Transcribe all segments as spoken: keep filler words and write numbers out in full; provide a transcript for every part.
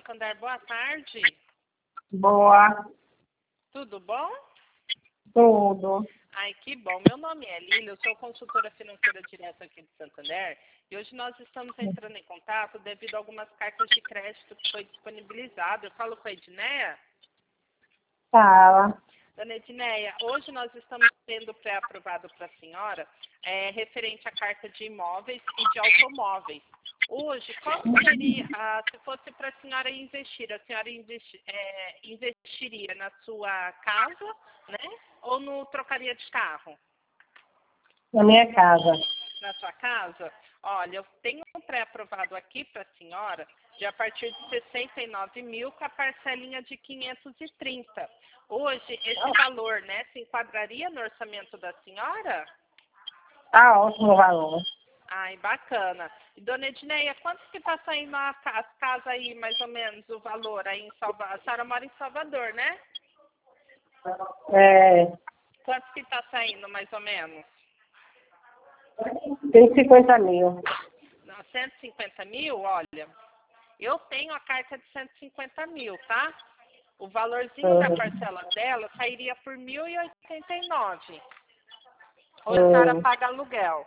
Santander, boa tarde. Boa. Tudo bom? Tudo. Ai, que bom. Meu nome é Lília, eu sou consultora financeira direta aqui de Santander e hoje nós estamos entrando em contato devido a algumas cartas de crédito que foi disponibilizado. Eu falo com a Edneia. Fala. Dona Edneia, hoje nós estamos tendo pré-aprovado para a senhora é, referente à carta de imóveis e de automóveis. Hoje, qual seria, ah, se fosse para a senhora investir, a senhora investi, é, investiria na sua casa, né? Ou no trocaria de carro? Na minha casa. Na sua casa? Olha, eu tenho um pré-aprovado aqui para a senhora de a partir de sessenta e nove mil com a parcelinha de quinhentos e trinta. Hoje, esse valor, né, se enquadraria no orçamento da senhora? Tá ótimo o valor. Ai, bacana. E, dona Edneia, quanto que está saindo a, as casas aí, mais ou menos, o valor aí em Salvador? A senhora mora em Salvador, né? É, Quanto que está saindo, mais ou menos? tem cinquenta mil. Não, cento e cinquenta mil? Olha, eu tenho a carta de cento e cinquenta mil, tá? O valorzinho Uhum. da parcela dela sairia por mil e oitenta e nove. Ou a Uhum. senhora paga aluguel?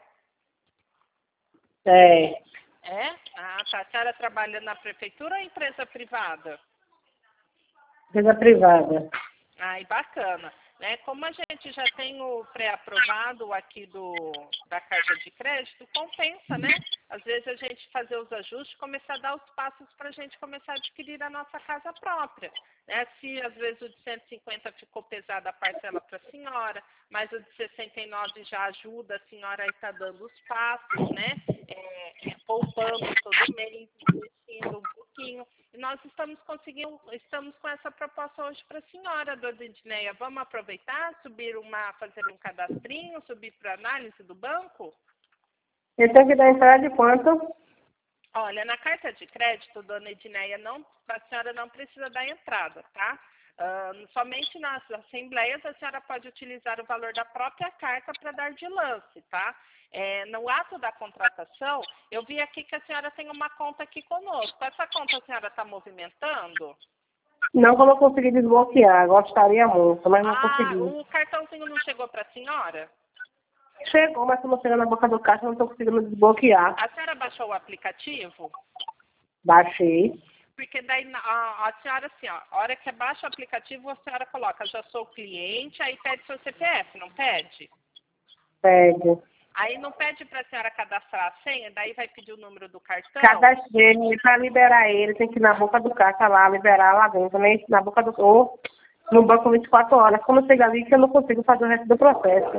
É, É? Ah, tá. A senhora trabalha na prefeitura ou empresa privada? empresa privada. Ai, bacana. Né? Como a gente já tem o pré-aprovado aqui do, da carta de crédito, compensa, né? Às vezes a gente fazer os ajustes, começar a dar os passos para a gente começar a adquirir a nossa casa própria. Né? Se às vezes o de cento e cinquenta ficou pesado a parcela para a senhora, mas o de sessenta e nove já ajuda a senhora a estar dando os passos, né? É, é, poupando todo mês, investindo um pouquinho. E nós estamos conseguindo, estamos com essa proposta hoje para a senhora, dona Edneia. Vamos aproveitar, subir uma, fazer um cadastrinho, subir para análise do banco? Eu tenho que dar entrada de quanto? Olha, na carta de crédito, dona Edneia, não, a senhora não precisa dar entrada, tá? Uh, somente nas assembleias a senhora pode utilizar o valor da própria carta para dar de lance, tá? É, no ato da contratação, eu vi aqui que a senhora tem uma conta aqui conosco. Essa conta a senhora está movimentando? Não que eu não consegui desbloquear. Gostaria muito, mas não Ah, consegui. o cartãozinho não chegou para a senhora? Chegou, mas como chega na boca do caixa, eu não estou conseguindo desbloquear. A senhora baixou o aplicativo? Baixei. Porque daí a, a senhora, assim, ó, a hora que baixa o aplicativo, a senhora coloca, já sou cliente, aí pede seu C P F, não pede? Pede. Aí não pede para a senhora cadastrar a senha, daí vai pedir o número do cartão? Cadastrei. Para liberar ele, tem que ir na boca do caixa lá, liberar lá dentro, né? Na boca do... Ou no banco vinte e quatro horas. Como chega ali, que eu não consigo fazer o resto do processo.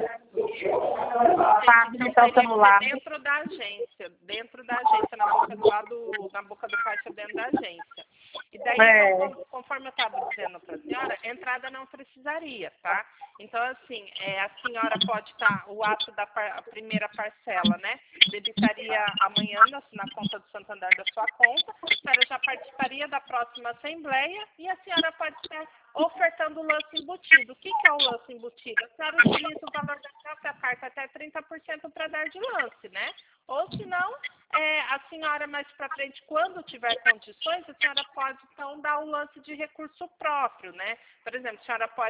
Para habilitar o Então, teria que celular. ser dentro da agência, dentro da agência, na boca do lado, na boca do caixa dentro da agência. E daí, É. então, conforme eu estava dizendo para a senhora, entrada não precisaria, tá? Então, assim, é, a senhora pode estar, o ato da par, a primeira parcela, né? Debitaria amanhã na, na conta do Santander da sua conta, a senhora já participaria da próxima assembleia e a senhora pode estar ofertando o lance embutido. O que, que é o lance embutido? A senhora utiliza o valor da própria carta até trinta por cento para dar de lance, né? Ou se não, é, a senhora mais para frente, quando tiver condições, a senhora pode então dar um lance de recurso próprio, né? Por exemplo, a senhora pode